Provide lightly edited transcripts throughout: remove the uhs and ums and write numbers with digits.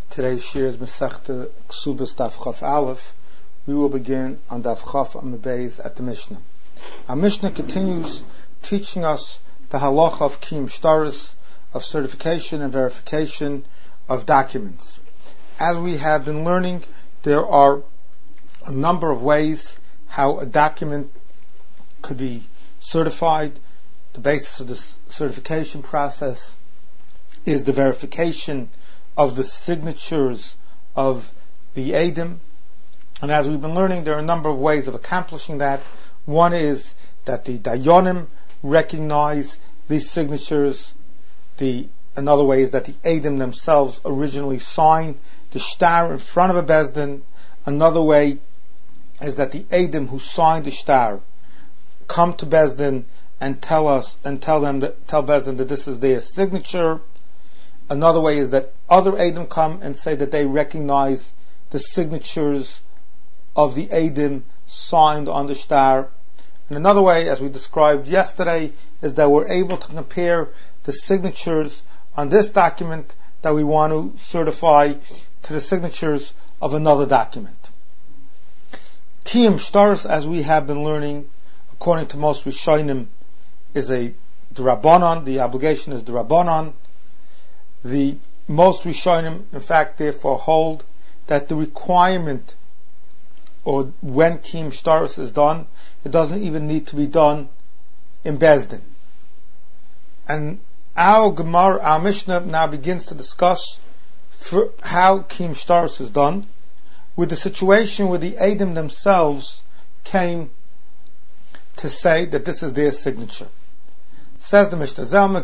Today's shir is Masechta Ksubas Daf Chaf Aleph. We will begin on Daf Chaf Amud at the Mishnah. Our Mishnah continues teaching us the halacha of kiyum shtaris, of certification and verification of documents. As we have been learning, there are a number of ways how a document could be certified. The basis of the certification process is the verification of the signatures of the Eidim. And as we've been learning, there are a number of ways of accomplishing that. One is that the Dayanim recognize these signatures. Another way is that the Eidim themselves originally sign the shtar in front of a Bezdin. Another way is that the Eidim who signed the shtar come to Bezdin and tell Bezdin that this is their signature. Another way is that other Eidim come and say that they recognize the signatures of the Eidim signed on the shtar. And another way, as we described yesterday, is that we're able to compare the signatures on this document that we want to certify to the signatures of another document. Kiyum shtaris, as we have been learning, according to most Rishonim, is a d'Rabbanan. The obligation is d'Rabbanan. The most Rishonim, in fact, therefore hold that the requirement, or when kiyum shtaris is done, it doesn't even need to be done in Bezdin. And our Mishnah now begins to discuss how kiyum shtaris is done with the situation where the Eidim themselves came to say that this is their signature. Says the Mishnah,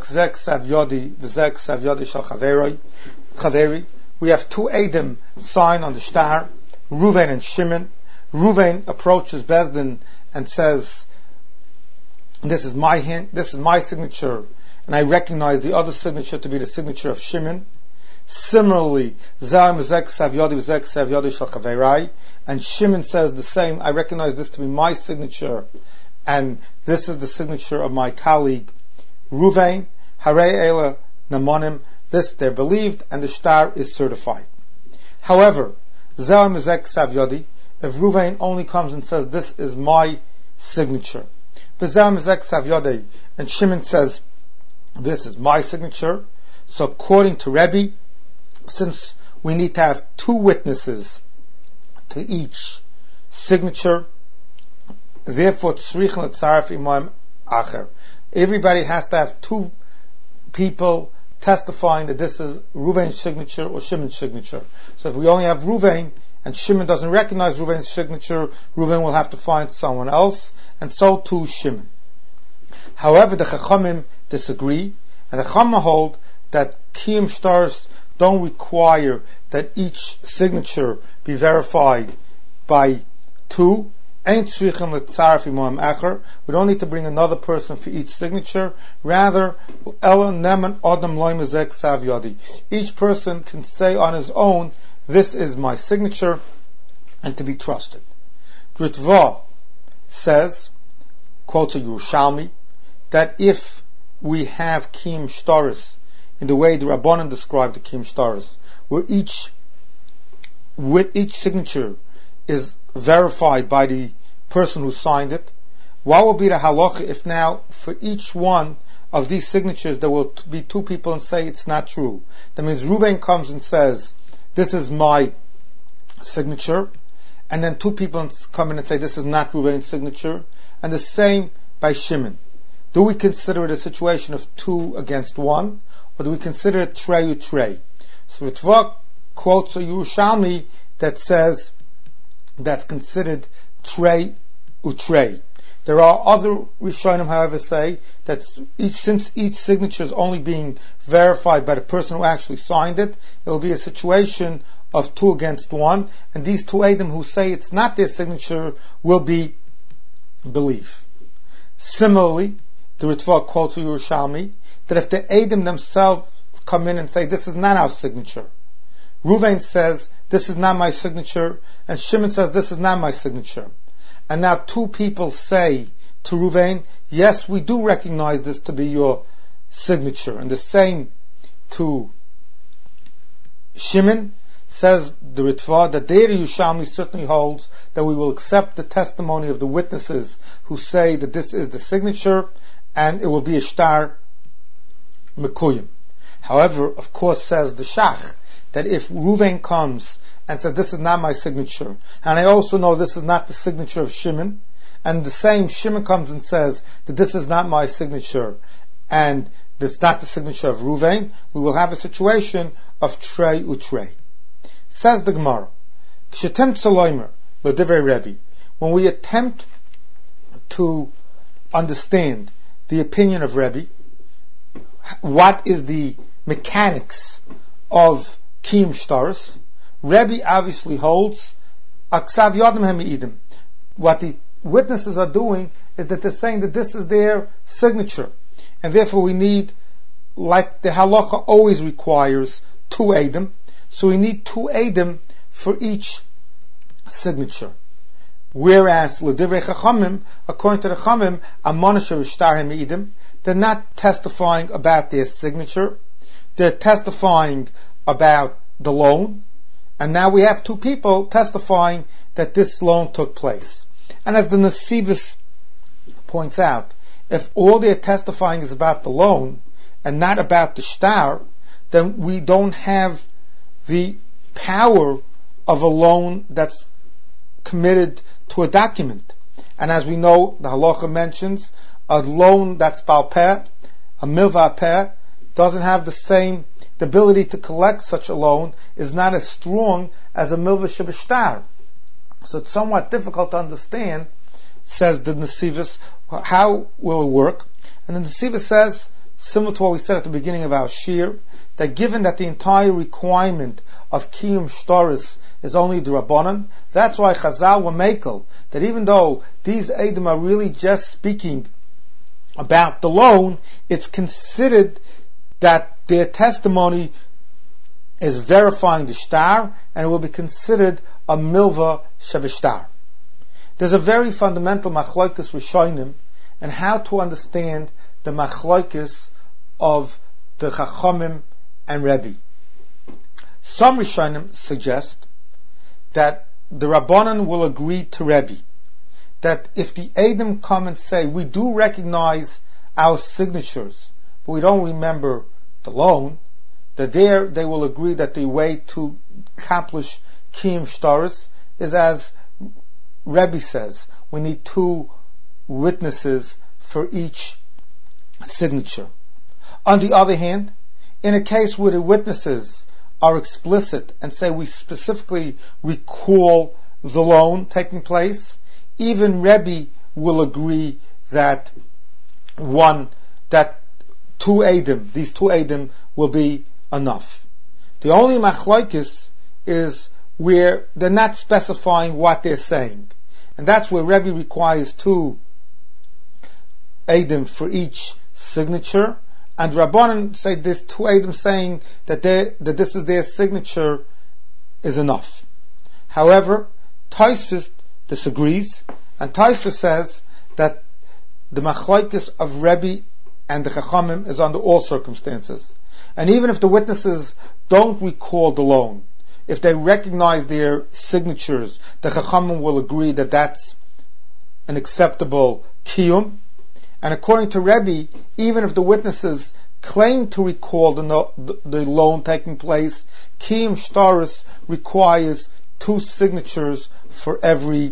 we have two Eidim signed on the shtar, Ruvain and Shimon. Ruvain approaches Bezdin and says, this is my signature, and I recognize the other signature to be the signature of Shimon. Similarly, and Shimon says the same, I recognize this to be my signature, and this is the signature of my colleague Ruvain. Harei Eila Namonim, this they're believed, and the shtar is certified. However, if Ruvain only comes and says, this is my signature, and Shimon says, this is my signature, so according to Rebbe, since we need to have two witnesses to each signature, therefore everybody has to have two people testifying that this is Ruvain's signature or Shimon's signature. So if we only have Ruvain and Shimon doesn't recognize Ruvain's signature, Ruvain will have to find someone else, and so too Shimon. However, the Chachamim disagree, and the Chachamim hold that kiyum shtaris don't require that each signature be verified by two. We don't need to bring another person for each signature. Rather, each person can say on his own, this is my signature, and to be trusted. Ritva says, quotes a Yerushalmi, that if we have kiyum shtaris in the way the Rabbanan described the kiyum shtaris, where each signature is verified by the person who signed it, what will be the halacha if now for each one of these signatures there will be two people and say it's not true? That means Ruvain comes and says, this is my signature, and then two people come in and say this is not Ruvain's signature, and the same by Shimon. Do we consider it a situation of two against one, or do we consider it trey u'trey? So Ritva quotes a Yerushalmi that says that's considered trey u'trey. There are other Rishonim, however, say that since each signature is only being verified by the person who actually signed it, it will be a situation of two against one, and these two Eidim who say it's not their signature will be believed. Similarly, the Ritva quotes Yerushalmi that if the Eidim themselves come in and say this is not our signature, Ruvain says this is not my signature, and Shimon says this is not my signature, and now two people say to Ruvain, yes, we do recognize this to be your signature, and the same to Shimon, Says the Ritva that there Yerushalmi certainly holds that we will accept the testimony of the witnesses who say that this is the signature, and it will be a shtar mekuyim. However, of course, says the Shach that if Ruvain comes and says this is not my signature, and I also know this is not the signature of Shimon, and the same Shimon comes and says that this is not my signature, and this is not the signature of Ruvain, we will have a situation of trei utrei. Says the Gemara, when we attempt to understand the opinion of Rebbe, what is the mechanics of Kiyum Shtaris, Rebbe obviously holds Aksav Yodem Hemi'idim. What the witnesses are doing is that they're saying that this is their signature, and therefore we need, like the halacha always requires, 2 Eidim. So we need 2 Eidim for each signature. Whereas L'divrei Chachamim, according to the Chachamim, Amonish V'shtar Hemi'idim, they're not testifying about their signature, they're testifying about the loan, and now we have 2 people testifying that this loan took place. And as the Nesivis points out, if all they're testifying is about the loan and not about the shtar, then we don't have the power of a loan that's committed to a document. And as we know, the halacha mentions a loan that's bal peh, a milva peh, doesn't have the ability to collect such a loan, is not as strong as a milva shebishtar. So it's somewhat difficult to understand, says the Nesivis, how will it work? And the Nesivis says, similar to what we said at the beginning of our shir, that given that the entire requirement of Kiyum Shtaris is only the Rabbanan, that's why Chazal were makel, that even though these Eidim are really just speaking about the loan, it's considered that their testimony is verifying the shtar, and it will be considered a milva shebishtar. There's a very fundamental machlokes rishonim and how to understand the machlokes of the Chachamim and Rebbe. Some rishonim suggest that the Rabbanan will agree to Rebbe, that if the Eidim come and say, we do recognize our signatures, but we don't remember the loan, that there they will agree that the way to accomplish Kiyum Shtaris is as Rebbe says, we need 2 witnesses for each signature. On the other hand, in a case where the witnesses are explicit and say we specifically recall the loan taking place, even Rebbe will agree that 2 Eidim, these 2 Eidim will be enough. The only machlokes is where they're not specifying what they're saying. And that's where Rebbe requires 2 Eidim for each signature, and Rabbanan say this 2 Eidim saying that this is their signature is enough. However, Tosfos disagrees, and Tosfos says that the machlokes of Rebbe and the Chachamim is under all circumstances. And even if the witnesses don't recall the loan, if they recognize their signatures, the Chachamim will agree that that's an acceptable kiyum. And according to Rebbe, even if the witnesses claim to recall the loan taking place, Kiyum Shtaris requires 2 signatures for every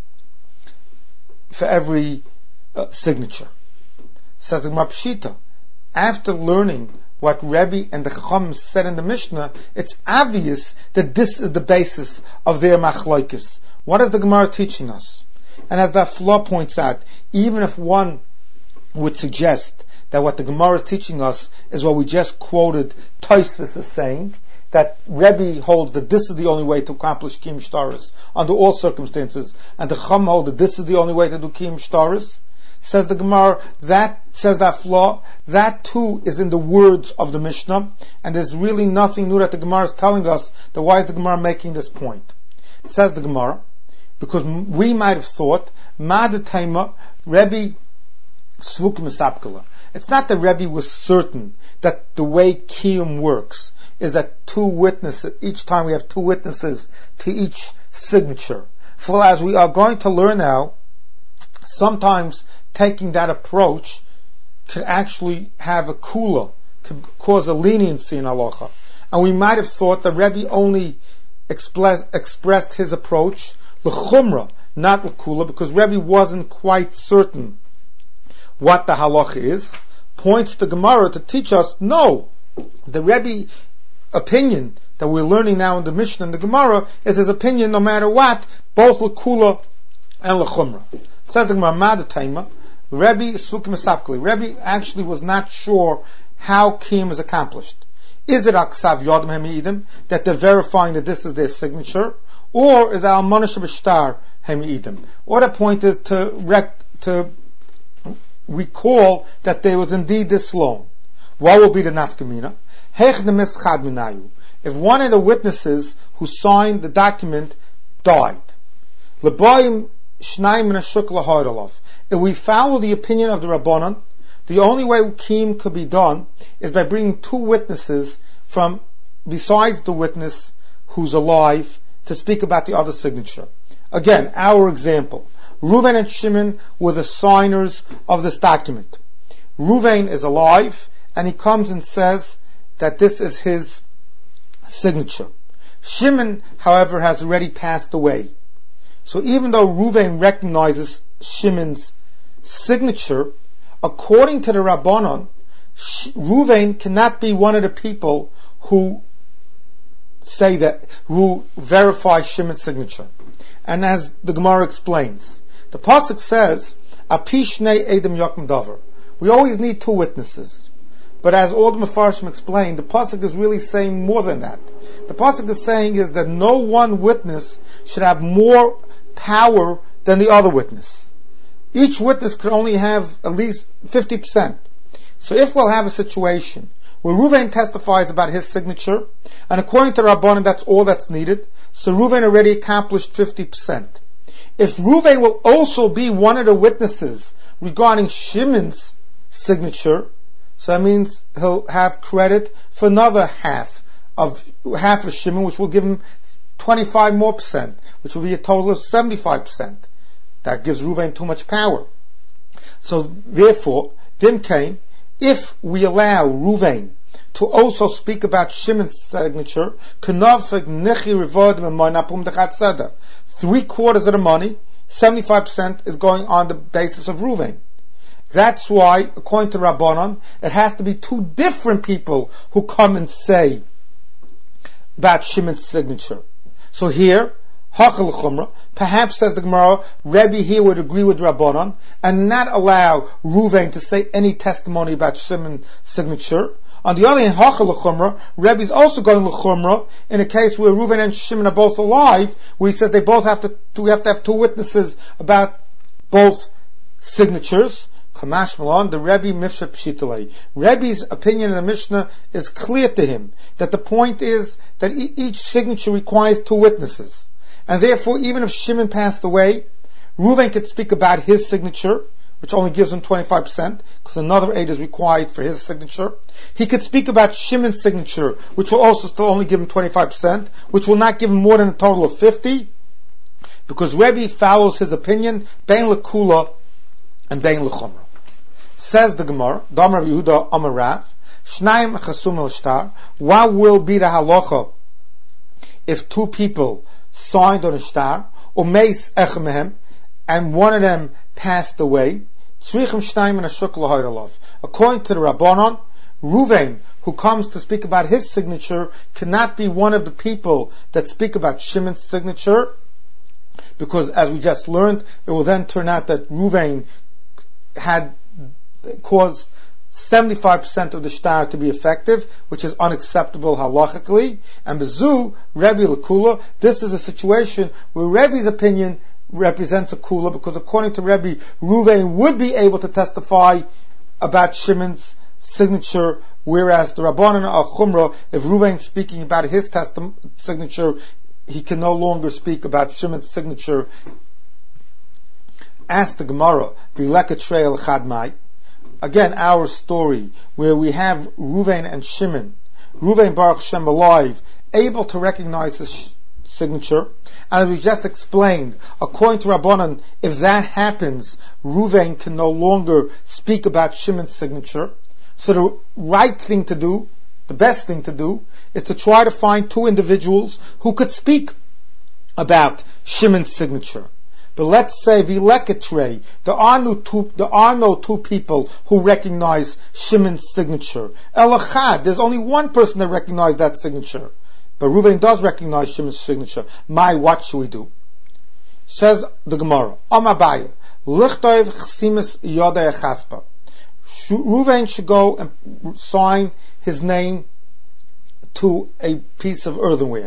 signature. Says the Gemara Pshita, after learning what Rebbe and the Chacham said in the Mishnah, it's obvious that this is the basis of their machlokes. What is the Gemara teaching us? And as that flaw points out, even if one would suggest that what the Gemara is teaching us is what we just quoted Tosfos is saying, that Rebbe holds that this is the only way to accomplish Kiyum Shtaris under all circumstances, and the Chacham hold that this is the only way to do Kiyum Shtaris, says the Gemara, says that flaw, that too is in the words of the Mishnah, and there's really nothing new that the Gemara is telling us. That why is the Gemara making this point? Says the Gemara, because we might have thought, Ma'ad Taima, Rebbe Svuk Mesapkala, It's not that Rebbe was certain that the way Kiyum works is that two witnesses, each time we have two witnesses to each signature. For as we are going to learn now, sometimes taking that approach could actually have a kula, could cause a leniency in halacha. And we might have thought that Rebbe only expressed his approach l'chumra, not l'kula, because Rebbe wasn't quite certain what the halacha is. Points the Gemara to teach us, no, the Rebbe opinion that we're learning now in the Mishnah and the Gemara is his opinion no matter what, both l'kula and l'chumra. Says the Gemara, Madataima, Rebbe Sukim Esapkali. Rebbe actually was not sure how Kiyum is accomplished. Is it Aksav Yodam Hemi'idim, that they're verifying that this is their signature, or is it Al Manish B'Shtar Hemi'idim? Or the point is to recall that there was indeed this loan. What will be the nafkamina? If one of the witnesses who signed the document died, if we follow the opinion of the Rabbanan, the only way Kiyum could be done is by bringing two witnesses from besides the witness who's alive to speak about the other signature. Again, our example. Reuven and Shimon were the signers of this document. Reuven is alive, and he comes and says that this is his signature. Shimon, however, has already passed away. So even though Reuven recognizes Shimon's signature, according to the Rabbanon, Reuven cannot be one of the people who say that, who verify Shimon's signature. And as the Gemara explains, the pasuk says, "Apishnei edem yakum davar." We always need two witnesses. But as all the Mefarshim explained, the pasuk is really saying more than that. The pasuk is saying is that no one witness should have more power than the other witness. Each witness could only have at least 50%. So if we'll have a situation where Reuven testifies about his signature, and according to Rabbanan that's all that's needed, so Reuven already accomplished 50%. If Reuven will also be one of the witnesses regarding Shimon's signature, so that means he'll have credit for another half of Shimon, which will give him 25 more percent, which will be a total of 75%. That gives Reuven too much power. So therefore, Dimkain, if we allow Reuven to also speak about Shimon's signature, 3/4 of the money, 75% is going on the basis of Reuven. That's why, according to Rabbanon, it has to be two different people who come and say about Shimon's signature. So here, Hachal Chumra, perhaps says the Gemara, Rebbe here would agree with Rabbanon and not allow Reuven to say any testimony about Shimon's signature. On the other hand, Hachal Chumra, Rebbe is also going L'Chumra in a case where Reuven and Shimon are both alive, where he says we have to have two witnesses about both signatures. Kamash Malon, the Rebbe Mifshat Pshitale. Rebbe's opinion in the Mishnah is clear to him that the point is that each signature requires two witnesses. And therefore, even if Shimon passed away, Reuven could speak about his signature, which only gives him 25%, because another aid is required for his signature. He could speak about Shimon's signature, which will also still only give him 25%, which will not give him more than a total of 50, because Rebbe follows his opinion, Bein L'Kula and Bein L'Chumra. Says the Gemara, Damar Yehuda Amar Rav, Shnayim Chasum El Shtar, what will be the halacha if two people signed on a shtar, or meis ech mehem, and one of them passed away? Tzrichim shnayim and a shuk l'hoyralav. According to the Rabbanon, Reuven, who comes to speak about his signature, cannot be one of the people that speak about Shimon's signature, because as we just learned, it will then turn out that Reuven had caused 75% of the shtar to be effective, which is unacceptable halachically. And bezu, Rebbe L'Kula, this is a situation where Rebbe's opinion represents a kula, because according to Rebbe, Reuven would be able to testify about Shimon's signature, whereas the Rabbanan are Chumra, if Reuven speaking about his signature, he can no longer speak about Shimon's signature. Ask the Gemara, Bileka Treil Chadmai, again, our story, where we have Ruvain and Shimon, Ruvain Baruch Shem alive, able to recognize his signature, and as we just explained, according to Rabbanan, if that happens, Ruvain can no longer speak about Shimon's signature. So the right thing to do, the best thing to do, is to try to find two individuals who could speak about Shimon's signature. But let's say Vileketre, there are no two people who recognize Shimon's signature. Elachad, there's only one person that recognizes that signature. But Ruvain does recognize Shimon's signature. What should we do? Says the Gemara, Amabaya, Lichtov Chsimis Yodei Chaspa. Ruvain should go and sign his name to a piece of earthenware.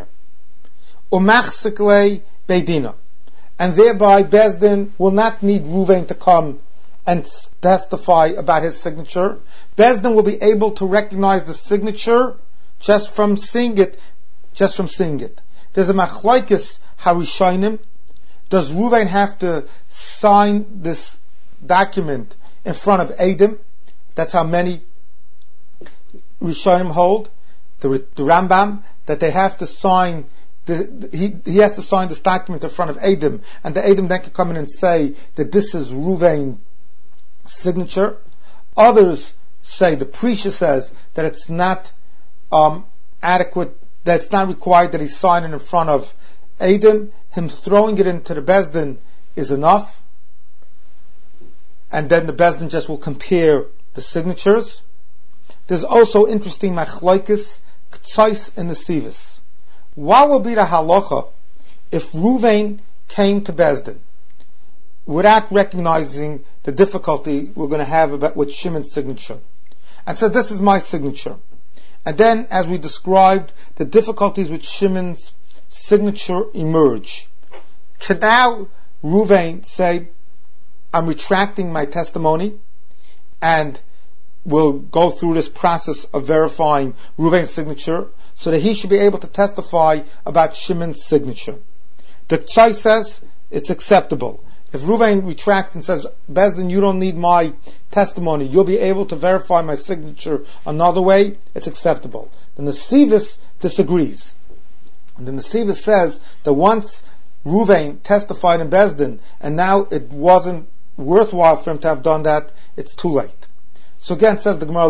Umachsikle Beidina. And thereby Bezdin will not need Ruvain to come and testify about his signature. Bezdin will be able to recognize the signature just from seeing it. There's a machlokes harishonim. Does Ruvain have to sign this document in front of Edom? That's how many Rishonim hold. The Rambam, that they have to sign. He has to sign this document in front of Edom, and the Edom then can come in and say that this is Ruvain's signature. Others say, the Prisha says, that it's not adequate, that it's not required that he sign it in front of Edom. Him throwing it into the Bezdin is enough, and then the Bezdin just will compare the signatures. There's also interesting machlokes, k'tzais and nesivis. What will be the halacha if Ruvain came to Bezdin without recognizing the difficulty we're going to have with Shimon's signature, and said, this is my signature? And then, as we described, the difficulties with Shimon's signature emerge. Can now Ruvain say, I'm retracting my testimony, and will go through this process of verifying Ruvain's signature, so that he should be able to testify about Shimon's signature? The Tzai says it's acceptable. If Ruvain retracts and says, Bezdin, you don't need my testimony, you'll be able to verify my signature another way, it's acceptable. The Nesivis disagrees. And the Nesivis says that once Ruvain testified in Bezdin, and now it wasn't worthwhile for him to have done that, it's too late. So again, says the Gemara,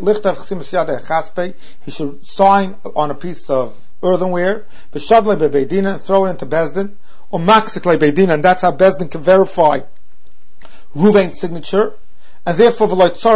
he should sign on a piece of earthenware, and throw it into Bezdin, and that's how Bezdin can verify Ruvain's signature. And therefore,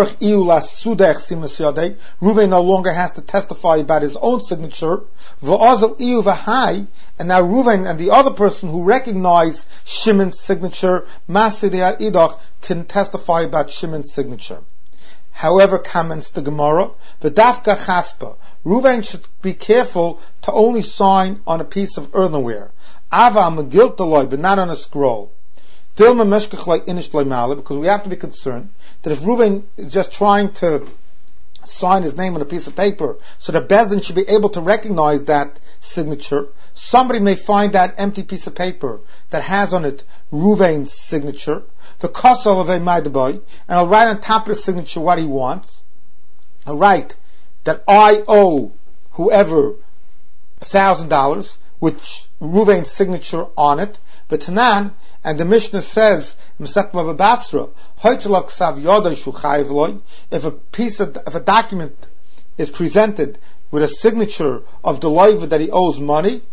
Ruvain no longer has to testify about his own signature. And now Ruvain and the other person who recognize Shimon's signature, can testify about Shimon's signature. However, comments the Gemara, V'dafka chaspa, Ruvain should be careful to only sign on a piece of earthenware. Ava megiltaloi, but not on a scroll. Dilma meshkachloi inishloi mala, because we have to be concerned that if Ruvain is just trying to sign his name on a piece of paper, so that Bezdin should be able to recognize that signature, somebody may find that empty piece of paper that has on it Ruvain's signature, the kosel of a maidaboy, and I'll write on top of the signature what he wants. I'll write that I owe whoever $1,000, which Ruvain's signature on it, but Tanan, and the Mishnah says, if a document is presented with a signature of the loiva that he owes money,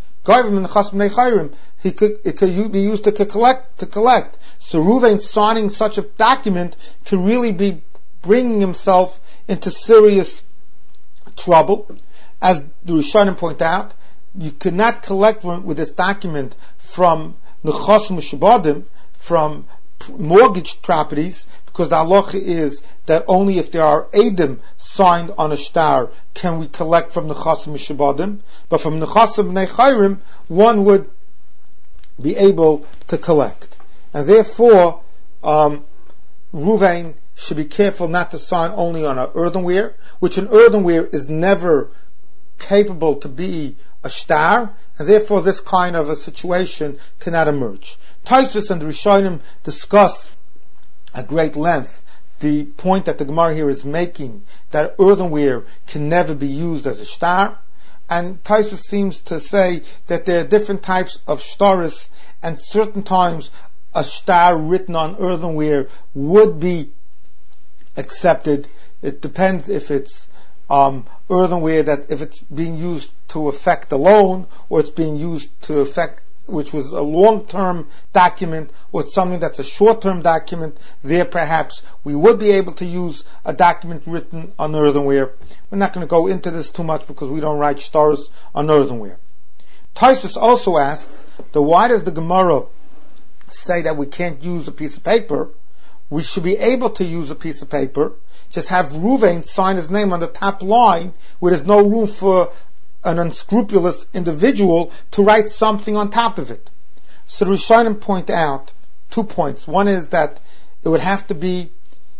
it could be used to collect. So Ruvain signing such a document can really be bringing himself into serious trouble. As the Rishonim point out, you cannot collect with this document from nechos mushabadim, from mortgaged properties, because the halacha is that only if there are edim signed on a shtar can we collect from nechos mushabadim. But from nechos bnei chayrim, one would be able to collect. And therefore, Ruvain should be careful not to sign only on an earthenware, which an earthenware is never capable to be a shtar, and therefore this kind of a situation cannot emerge. Tosfos and the Rishonim discuss at great length the point that the Gemara here is making, that earthenware can never be used as a shtar. And Tosfos seems to say that there are different types of shtaris, and certain times a shtar written on earthenware would be accepted. It depends if it's earthenware that if it's being used to affect the loan, or it's being used to affect, which was a long-term document, or it's something that's a short-term document. There perhaps we would be able to use a document written on earthenware. We're not going to go into this too much because we don't write shtaros on earthenware. Tosfos also asks, why does the Gemara say that we can't use a piece of paper? We should be able to use a piece of paper, just have Ruvain sign his name on the top line where there's no room for an unscrupulous individual to write something on top of it. So the Rishonim point out 2 points. One is that it would have to be,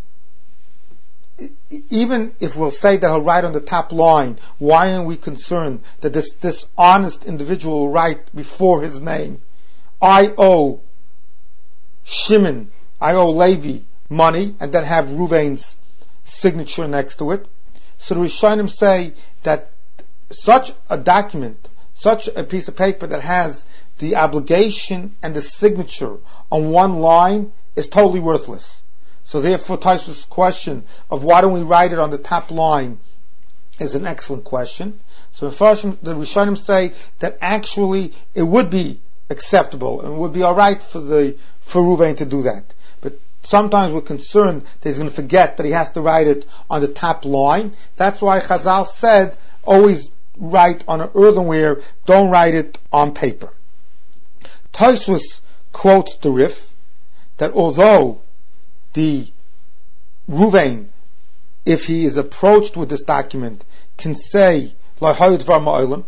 even if we'll say that he'll write on the top line, why aren't we concerned that this dishonest individual will write before his name, I owe Shimon, I owe Levi money, and then have Ruvain's signature next to it? So the Rishonim say that such a document, such a piece of paper that has the obligation and the signature on one line is totally worthless. So therefore Tosfos' question of why don't we write it on the top line is an excellent question. So the Rishonim say that actually it would be acceptable and would be alright for Ruvain to do that. But sometimes we're concerned that he's going to forget that he has to write it on the top line. That's why Chazal said always write on an earthenware, don't write it on paper. Tosfos quotes the Rif that although the Ruvain, if he is approached with this document, can say that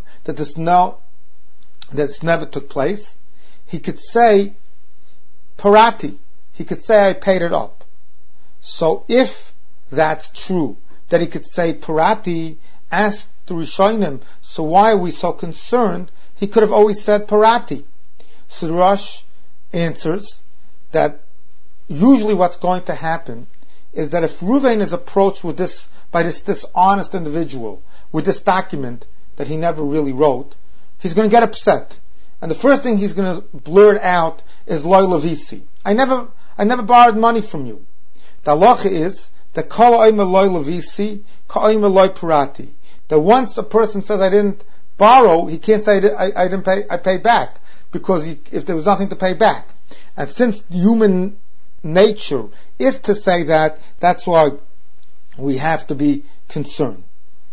this never took place, he could say parati, he could say I paid it up. So if that's true, that he could say parati, ask the Rishonim, so why are we so concerned? He could have always said parati. So the Rosh answers that usually what's going to happen is that if Ruvain is approached with this by this dishonest individual with this document that he never really wrote, he's going to get upset, and the first thing he's going to blurt out is loy levisi. I never borrowed money from you. The halacha is that kol oimer loy levisi, kol oimer loy parati. That once a person says I didn't borrow, he can't say I didn't pay, I paid back, because if there was nothing to pay back. And since human nature is to say that, that's why we have to be concerned.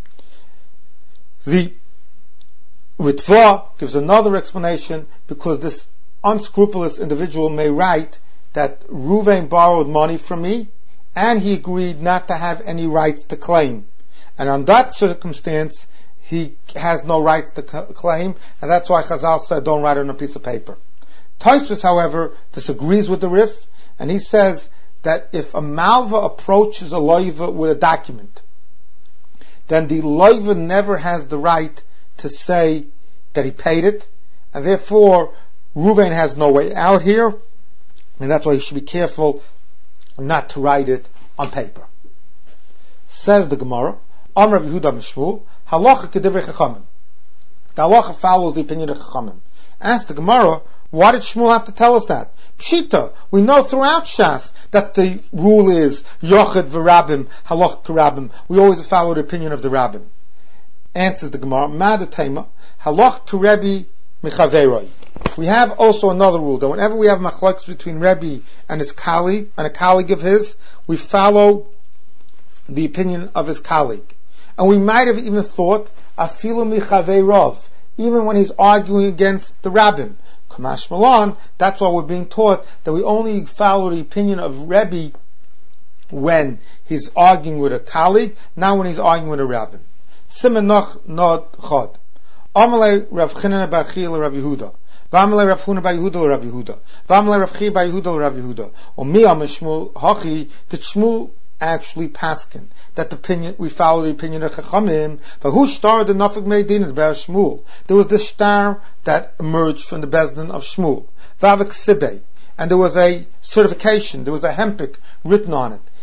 The Ritva gives another explanation, because this unscrupulous individual may write that Ruvain borrowed money from me and he agreed not to have any rights to claim. And on that circumstance, he has no rights to claim, and that's why Chazal said don't write it on a piece of paper. Tosfos, however, disagrees with the Rif, and he says that if a malva approaches a loiva with a document, then the loiva never has the right to say that he paid it, and therefore Ruvain has no way out here, and that's why he should be careful not to write it on paper. Says the Gemara, Amar Yehuda Mishmul, halacha kedivrei chachamim. The halacha follows the opinion of chachamim. Ask the Gemara, why did Shmuel have to tell us that? Pshita, we know throughout Shas that the rule is yochid v'rabim, halacha k'rabim. We always follow the opinion of the rabbim. Answers the Gemara, Madatema, halach to Rebbe michaveroi. We have also another rule, that whenever we have machlokes between Rebbe and his colleague, and a colleague of his, we follow the opinion of his colleague. And we might have even thought, afilu michaverov, even when he's arguing against the rabbim. Kamash Malan, that's why we're being taught that we only follow the opinion of Rebbe when he's arguing with a colleague, not when he's arguing with a rabbin. Simenach Nod Chod. Amalei Rav Chanina bar Chiya Rav Yehuda. V'amalei Rav Huna bar Yehuda Rav Yehuda. V'amalei Rav Chiya bar Yehuda Rav Yehuda. Or mi am Shmuel Hachi, that Shmuel actually paskin, that the opinion, we follow the opinion of Chachamim, but who started the Nafik Meidin at Be'er Shmuel? There was this star that emerged from the Bezdin of Shmuel. Vavik Sibei. And there was a certification, there was a hempik written on it.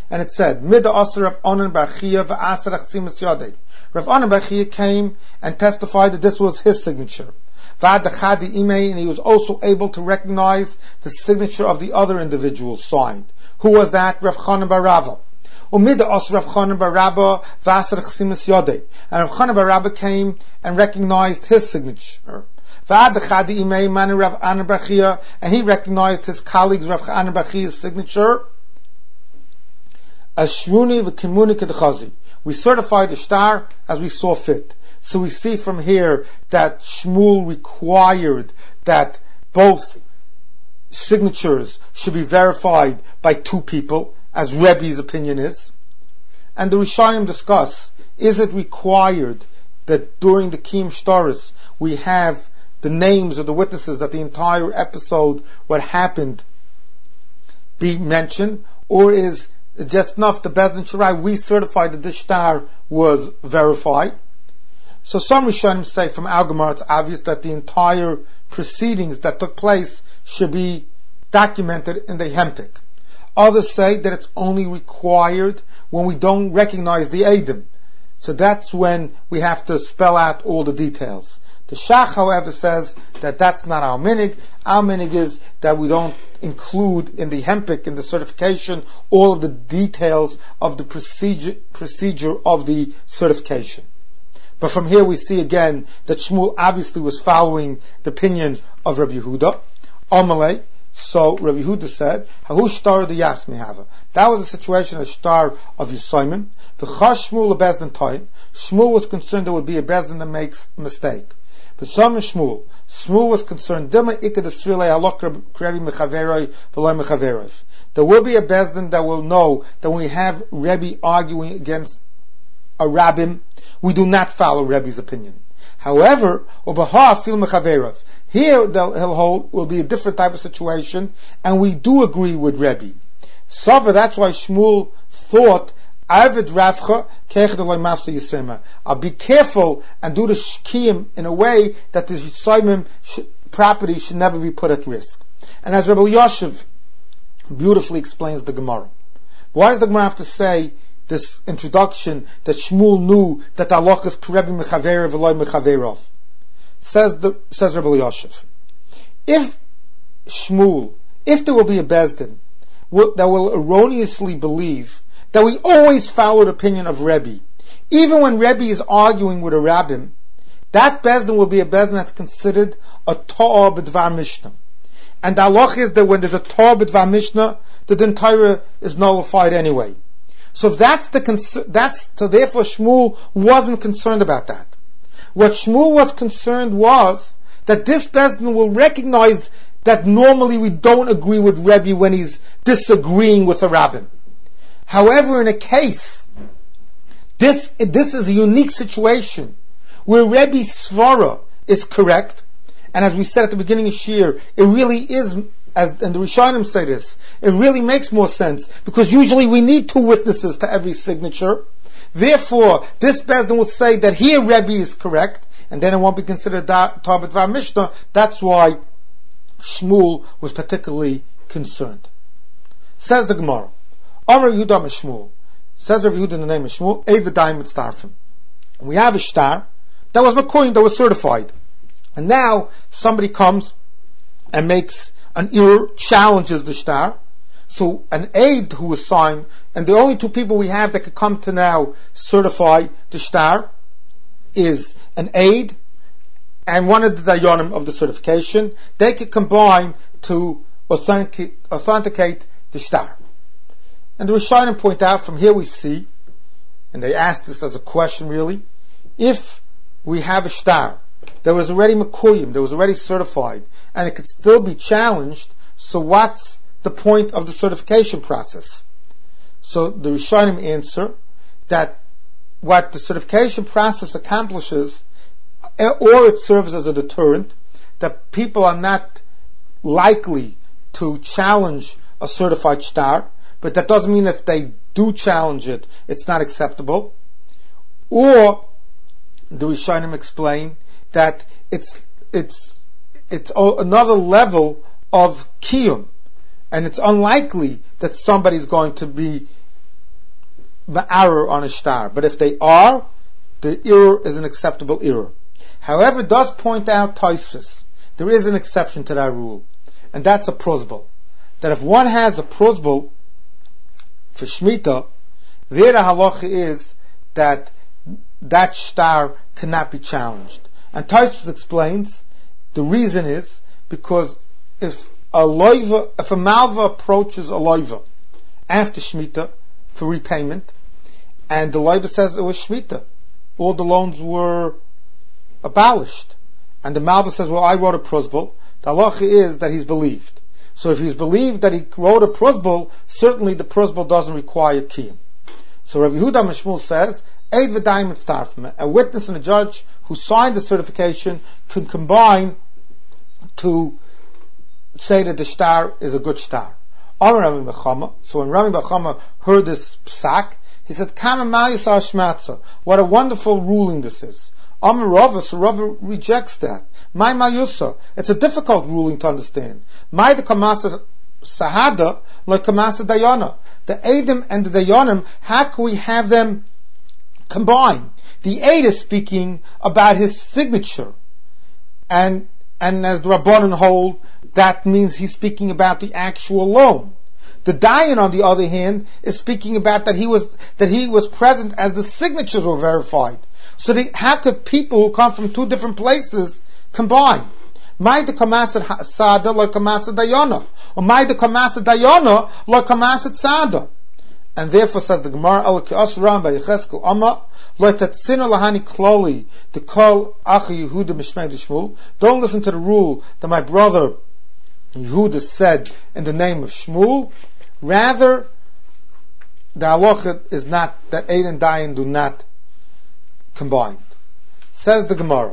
and it said, Mida Asr Rav Onan bar Chia v'asar achsimus yadei. Rav Onan bar Chia came and testified that this was his signature. V'ad chadi imei, and he was also able to recognize the signature of the other individual signed. Who was that? Rav Chanan bar Rava. Umida Asr Rav Chanan bar Rabba v'asar achsimus yadei. And Rav Chanan bar Rabba came and recognized his signature. V'ad chadi imei mani Rav Onan bar Chia, and he recognized his colleague's Rav Onan bar Chia's signature. Ashruni v'kimuni k'dechazi. We certified the shtar as we saw fit. So we see from here that Shmuel required that both signatures should be verified by two people, as Rebbe's opinion is. And the Rishonim discuss, is it required that during the Kiyum Shtaris we have the names of the witnesses, that the entire episode, what happened, be mentioned, or is just enough the Bezdin Shirai, we certified that this shtar was verified? So some Rishonim say from our Gemara it's obvious that the entire proceedings that took place should be documented in the Hempik. Others say that it's only required when we don't recognize the Eidim. So that's when we have to spell out all the details. The Shach, however, says that that's not our minig. Our minig is that we don't include in the hempik, in the certification, all of the details of the procedure of the certification. But from here we see again that Shmuel obviously was following the opinion of Rabbi Yehuda. Amalei. So Rabbi Yehuda said, "Hahu shtar the Yasmi hava." That was a situation, a shtar of Yisayim. V'chash Shmuel a bezdin toyin. Shmuel was concerned there would be a bezdin that makes a mistake. But some Shmuel was concerned. There will be a bezdin that will know that when we have Rebbe arguing against a rabbim, we do not follow Rebbe's opinion. However, here he'll hold will be a different type of situation, and we do agree with Rebbe. So that's why Shmuel thought, I'll be careful and do the shkiyim in a way that the Yisayim property should never be put at risk. And as Rabbi Yoshev beautifully explains the Gemara, why does the Gemara have to say this introduction that Shmuel knew that Allah is Rebbe mechaverev v'loy mechaverov? Says Rabbi Yoshev, if there will be a bezdin that will erroneously believe that we always follow the opinion of Rebbe, even when Rebbe is arguing with a rabbin, that bezdin will be a bezdin that's considered a ta'ah b'dvar mishnah. And the halach is that when there's a ta'ah b'dvar mishnah, the din Torah is nullified anyway. So if so therefore Shmuel wasn't concerned about that. What Shmuel was concerned was that this bezdin will recognize that normally we don't agree with Rebbe when he's disagreeing with a rabbin. However, in a case, this is a unique situation where Rebbe's svara is correct, and as we said at the beginning of Shir, it really is, and the Rishonim say this, it really makes more sense, because usually we need two witnesses to every signature. Therefore, this bezdin will say that here Rebbe is correct, and then it won't be considered Ta'ah b'dvar mishnah. That's why Shmuel was particularly concerned. Says the Gemara, Amar Yehuda Shmuel. Says Rabbi Yehuda in the name of Shmuel, Eividayim Mitztarfim. We have a shtar that was Makoyin, that was certified. And now somebody comes and makes an error, challenges the shtar. So an aid who was signed, and the only two people we have that could come to now certify the shtar is an aid and one of the dayanim of the certification. They could combine to authenticate the shtar. And the Rishonim point out, from here we see, and they ask this as a question really, if we have a shtar that was already makuyim, that was already certified, and it could still be challenged, so what's the point of the certification process? So the Rishonim answer that what the certification process accomplishes, or it serves as a deterrent, that people are not likely to challenge a certified shtar, but that doesn't mean if they do challenge it, it's not acceptable. Or the Rishonim explain that it's another level of kiyum, and it's unlikely that somebody's going to be ma'arer on a shtar. But if they are, the error is an acceptable error. However, it does point out Tosfos. There is an exception to that rule, and that's a prosbul. That if one has a prosbul for Shemitah, there the halacha is that that shtar cannot be challenged. And Tosfos explains the reason is because if a malva approaches a loiva after Shemitah for repayment, and the loiva says it was Shemitah, all the loans were abolished, and the malva says, well, I wrote a prosbul, the halacha is that he's believed. So if he's believed that he wrote a prosbul, certainly the prosbul doesn't require kiyum. So Rabbi Yehuda Mishmul says, Eid v'dayim mitztarfim. A witness and a judge who signed the certification can combine to say that the shtar is a good shtar. So when Rami Bachama heard this psak, he said, what a wonderful ruling this is. Amar Rava, so Rava rejects that. My mayusa, it's a difficult ruling to understand. My the kamasa sahada, like kamasa dayana. The Eidim and the Dayanim, how can we have them combined? The Eid is speaking about his signature, and as the Rabbanan hold, that means he's speaking about the actual loan. The Dayan, on the other hand, is speaking about that he was present as the signatures were verified. So how could people who come from two different places combine? Mai de kamasat sada like kamasat dayana, or mai de kamasat dayana like kamasat sada. And therefore says the Gemara, El ki asram by Yecheskel Amma, like tatzina lahani kloli to call Achi Yehuda Mishmei Shmuel. Don't listen to the rule that my brother Yehuda said in the name of Shmuel. Rather, the halacha is not that Eid and Dayan do not combined. Says the Gemara,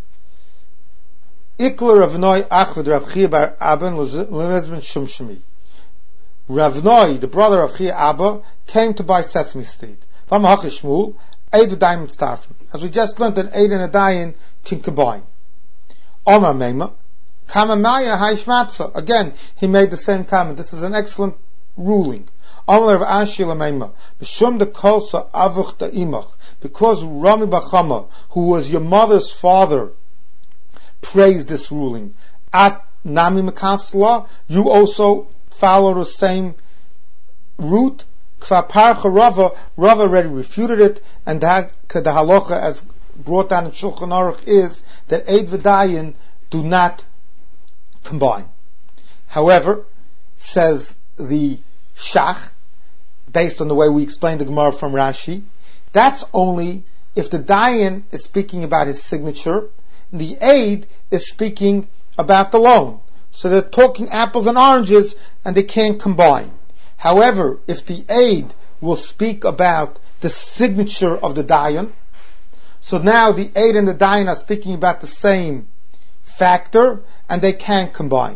Ikla Ravnoi Achved Rav Chia bar Abban Lezben Shumshimi. Ravnoi, the brother of Chia Abba, came to buy sesame seed. From Shmuel, Eid v'Dayan mitztarfim. As we just learned, that Eid and a Dayan can combine. Omar Meima, Kama Maya Haishmatza. Again, he made the same comment. This is an excellent ruling. Omar Rav Ashi Lameima, B'shum de Kolsa Avuch da Imach. Because Rami Bachama, who was your mother's father, praised this ruling. At Nami Mekasla, you also follow the same route. Kvaparcha Rava already refuted it, and the halacha as brought down in Shulchan Aruch is that Eid v'Dayan do not combine. However, says the Shach, based on the way we explained the Gemara from Rashi, that's only if the Dayan is speaking about his signature, and the Eid is speaking about the loan. So they're talking apples and oranges, and they can't combine. However, if the Eid will speak about the signature of the Dayan, so now the Eid and the Dayan are speaking about the same factor, and they can't combine.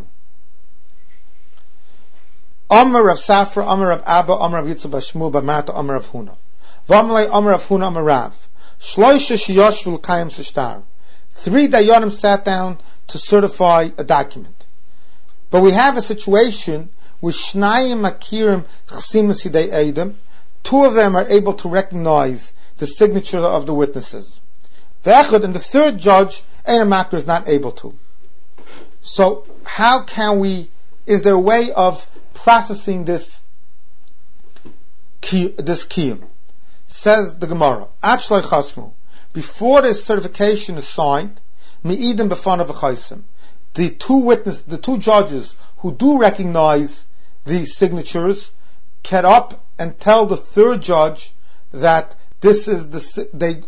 Amar Rav Safra, Amar Rav Abba, Amar Rav Yitzchak Bashmu, B'Marta, Amar Rav Huna. V'amalei Amar Rav Huna, Amar Rav. Shloisha sheyoshvu l'kayim seshtar. 3 Dayanim sat down to certify a document. But we have a situation with Shnayim Akirim Chsim Sidei Eidim. 2 of them are able to recognize the signature of the witnesses. V'echad, and the 3rd judge, Ein Makir, is not able to. So how can we? Is there a way of processing this kiyum? Says the Gemara, Achlei Chasmu, before this certification is signed, Me'idim b'fanav v'chaisim, the 2 judges who do recognize these signatures get up and tell the 3rd judge that this is they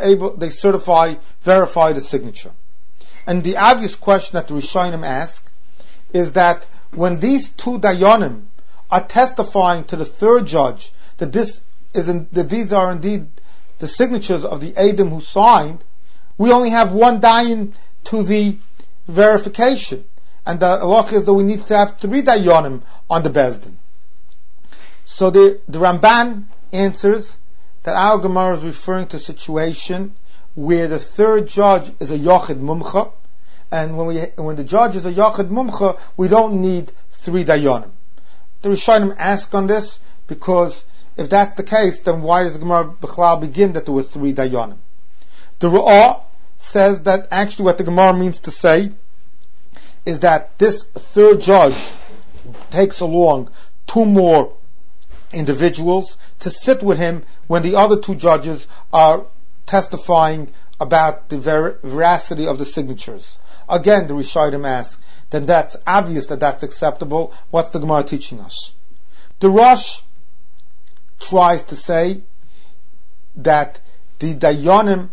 verify the signature. And the obvious question that the Rishonim ask is that when these 2 Dayanim are testifying to the 3rd judge that these are indeed the signatures of the Eidim who signed, we only have 1 Dayan to the verification. And the halacha is that we need to have 3 Dayanim on the Bezdin. So the Ramban answers that our Gemara is referring to a situation where the 3rd judge is a Yochid Mumcha, and when the judge is a Yochid Mumcha, we don't need 3 Dayanim. The Rishonim ask on this because if that's the case, then why does the Gemara B'chlal begin that there were 3 Dayanim? The Ra'ah says that actually what the Gemara means to say is that this third judge takes along 2 more individuals to sit with him when the other 2 judges are testifying about the veracity of the signatures. Again, the Rishonim ask, then that's obvious that that's acceptable. What's the Gemara teaching us? The Rosh tries to say that the Dayanim,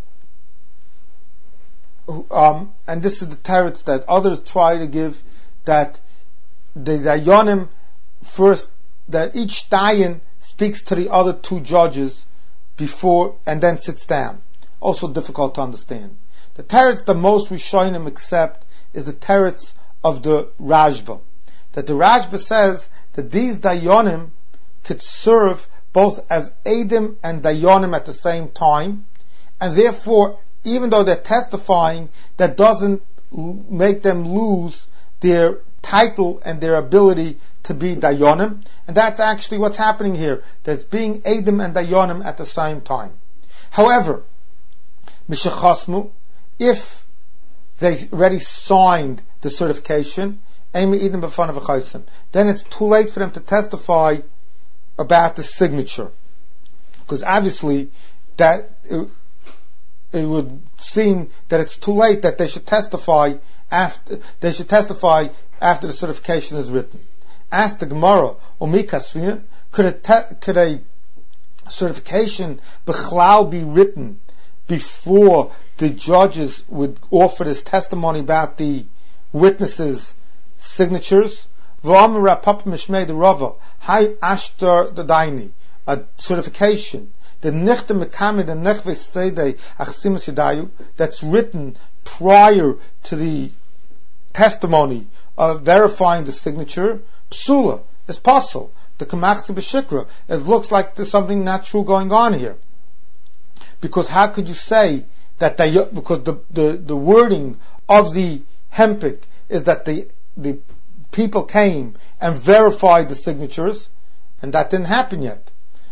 and this is the teretz that others try to give, that the Dayanim first, that each Dayan speaks to the other 2 judges before and then sits down. Also difficult to understand. The teretz that most Rishonim accept is the teretz of the Rashba. That the Rashba says that these Dayanim could serve both as Eidim and Dayanim at the same time, and therefore, even though they're testifying, that doesn't make them lose their title and their ability to be Dayanim. And that's actually what's happening here. That's being Eidim and Dayanim at the same time. However, Mishachasmu, if they already signed the certification, then it's too late for them to testify about the signature. Because obviously that it would seem that it's too late that they should testify after the certification is written. Ask the Gemara, could a certification b'chlal be written before the judges would offer this testimony about the witnesses' signatures? A certification that's written prior to the testimony of verifying the signature, psula, is possible. The kamachsi b'shikra, it looks like there's something not true going on here. Because how could you say that because the wording of the hempik is that the people came and verified the signatures, and that didn't happen yet.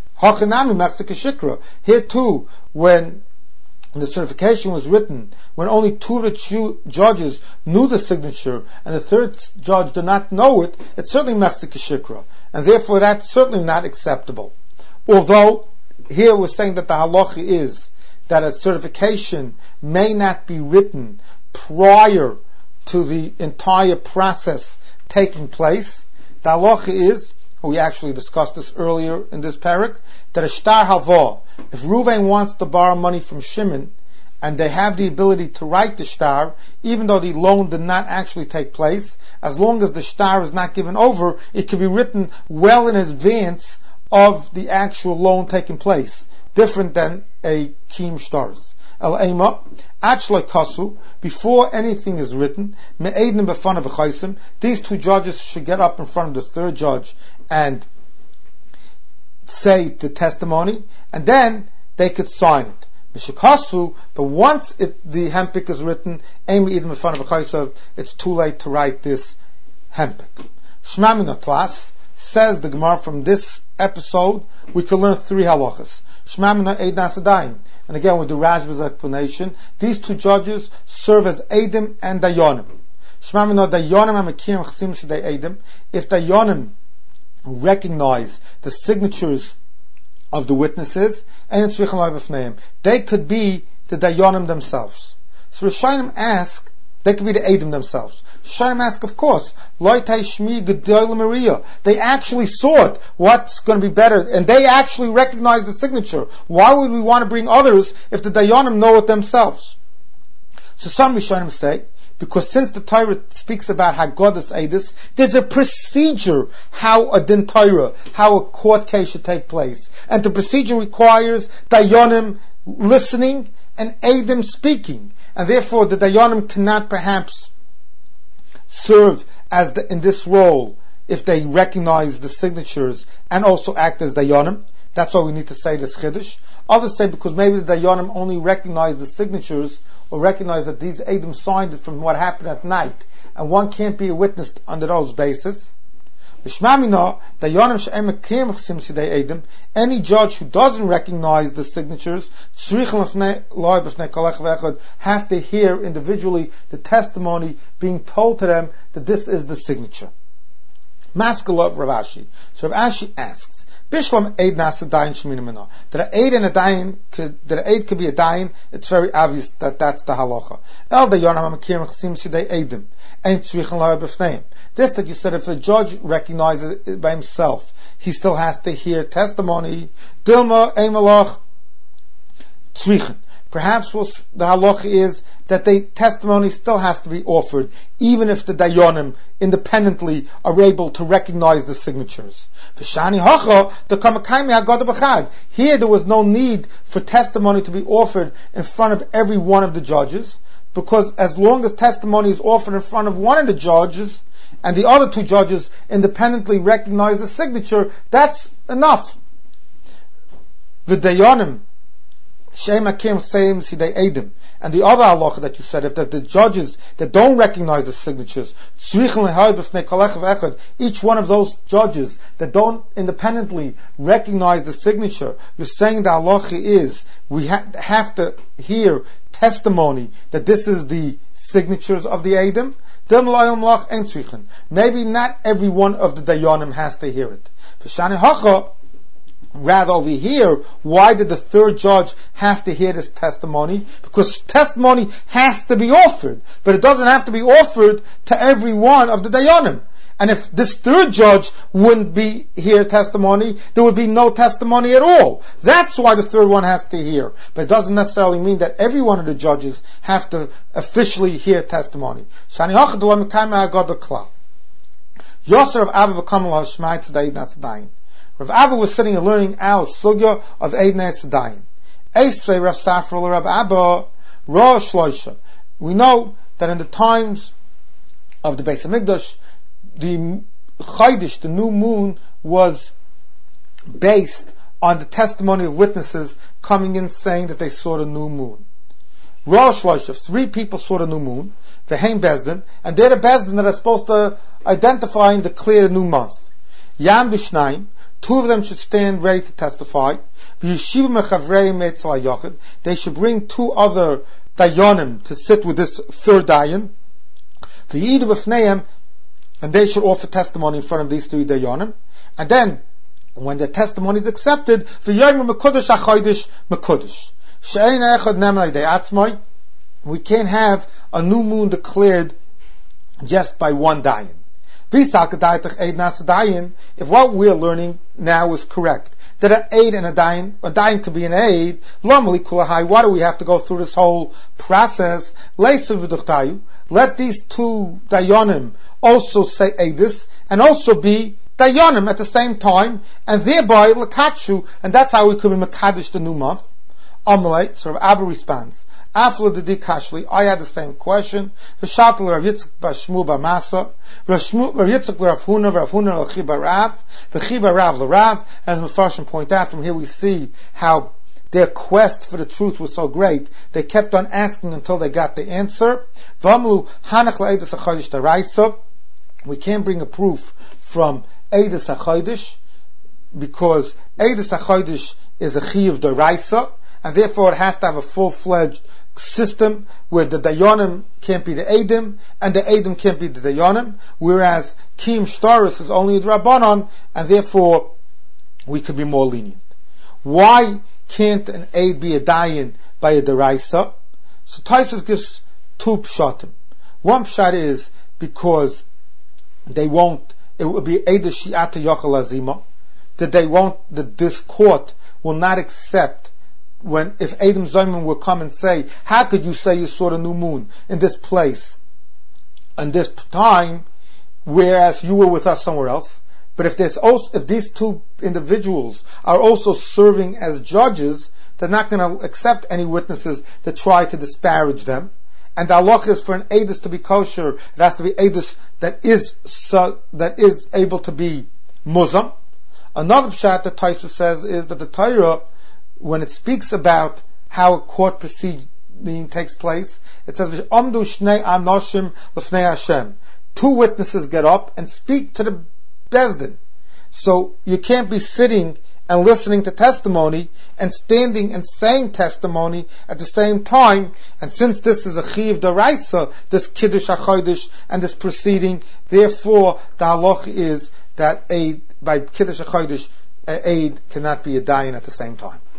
Here too, when the certification was written, when only 2 of the judges knew the signature, and the 3rd judge did not know it, it's certainly mechzik shikra, and therefore that's certainly not acceptable. Although here we're saying that the halacha is that a certification may not be written prior to the entire process taking place. The halacha is, we actually discussed this earlier in this parak, that a shtar halva, if Reuven wants to borrow money from Shimon, and they have the ability to write the shtar, even though the loan did not actually take place, as long as the shtar is not given over, it can be written well in advance of the actual loan taking place, different than a kim shtars. El ema, achloi kasu, before anything is written, me'ednim b'fanav v'chaisim, these 2 judges should get up in front of the 3rd judge and say the testimony, and then they could sign it. Mishakasu, but once the hempik is written, it's too late to write this hempik. Shema min hatlas, says the Gemara, from this episode we can learn 3 halachas. Shema min ha'ed nasadayim, and again with the Rashba's explanation, these 2 judges serve as Eidim and Dayanim. Shema min ha'dayanim ha'mekirim chsim sh'dei Eidim, if Dayanim recognize the signatures of the witnesses, and it's they could be the Dayanim themselves. So Rishonim ask, they could be the Eidim themselves. Rishonim ask, of course, they actually saw it, what's going to be better, and they actually recognize the signature. Why would we want to bring others if the Dayanim know it themselves? So some Rishonim say, because since the Torah speaks about Haggadas Eidus, there's a procedure how a din Torah, how a court case should take place. And the procedure requires Dayanim listening and Eidim speaking. And therefore the Dayanim cannot perhaps serve as in this role if they recognize the signatures and also act as Dayanim. That's why we need to say this Chiddush. Others say because maybe the Dayanim only recognize the signatures or recognize that these Eidim signed it from what happened at night, and one can't be a witness under those bases. Any judge who doesn't recognize the signatures have to hear individually the testimony being told to them that this is the signature. Maskala of Rav Ashi. So Rav Ashi asks, Bishlam Eid Nasa Dayan Shemina Mina. That an Eid and a Dayan could be a Dayan, it's very obvious that that's the halacha. El Dayanam Amakirim Chasim Sidei Eidim. Ain't Tzrichan Lahar B'fneim. This, like you said, if the judge recognizes it by himself, he still has to hear testimony. Dilma Eimalach Tzrichan. Perhaps the halacha is that the testimony still has to be offered, even if the dayanim independently are able to recognize the signatures. Here there was no need for testimony to be offered in front of every one of the judges, because as long as testimony is offered in front of one of the judges, and the other two judges independently recognize the signature, that's enough. The dayanim and the other halacha that you said, if that the judges that don't recognize the signatures, each one of those judges that don't independently recognize the signature, you're saying the halacha is we have to hear testimony that this is the signatures of the Eidim. Maybe not every one of the dayanim has to hear it. Rather over here, why did the third judge have to hear this testimony? Because testimony has to be offered, but it doesn't have to be offered to every one of the dayanim. And if this third judge wouldn't be hear testimony, there would be no testimony at all. That's why the third one has to hear. But it doesn't necessarily mean that every one of the judges have to officially hear testimony. Rav Abba was sitting and learning our sugya of Eidnei Sedayim. Eisvei Rav Safra Rav Abba Rosh Shloisha. We know that in the times of the Beis Hamikdash, the Chaydish, the new moon, was based on the testimony of witnesses coming in saying that they saw the new moon. Rosh Shloisha, 3 people saw the new moon, Veheim Bezdin, and they're the Bezdin that are supposed to identify and declare the new month. Yam B'Shnayim, 2 of them should stand ready to testify. They should bring 2 other dayanim to sit with this third dayan. And they should offer testimony in front of these 3 dayanim. And then, when the testimony is accepted, we can't have a new moon declared just by one dayan. If what we're learning now is correct, that an aid and a dayan could be an aid, why do we have to go through this whole process? Let these 2 dayanim also say aidis, and also be dayanim at the same time, and thereby lakachu, and that's how we could be makadosh the new month. Amalei, so Rav Abba responds, Aflo Didi Kashli, I had the same question. V'shatel Rav Yitzchak Bashmu B'Masa, Rav Yitzchak Rav Huna L'chi B'Rav, V'chi B'Rav L'Rav, as the Mefarshim point out, from here we see how their quest for the truth was so great, they kept on asking until they got the answer. V'amlu Hanach L'Eidos HaChodesh D'Raisa, we can't bring a proof from Eidos HaChodesh, because Eidos HaChodesh is a Chiyuv D'Raisa, and therefore it has to have a full-fledged system where the dayanim can't be the Eidim, and the Eidim can't be the dayanim, whereas Kiyum Shtaris is only the Rabbanon, and therefore we could be more lenient. Why can't an Eid be a dayan by a deraisa? So Tosfos gives 2 pshatim. One pshat is because it would be Eid Shi'ata Yochel Azima, that this court will not accept if Eidim Zayman will come and say, how could you say you saw the new moon in this place, and this time, whereas you were with us somewhere else? But if these 2 individuals are also serving as judges, they're not going to accept any witnesses that try to disparage them. And the halach is for an Eidus to be kosher, it has to be Eidus that is able to be muzam. Another pshat that Tosfos says is that the Torah, when it speaks about how a court proceeding takes place, it says, "Amdu shnei anoshim lefnei Hashem." 2 witnesses get up and speak to the Bezdin. So you can't be sitting and listening to testimony and standing and saying testimony at the same time. And since this is a Chiv Daraisa, this Kiddush HaChodesh and this proceeding, therefore the halach is that by Kiddush HaChodesh, Eid cannot be a dayan at the same time.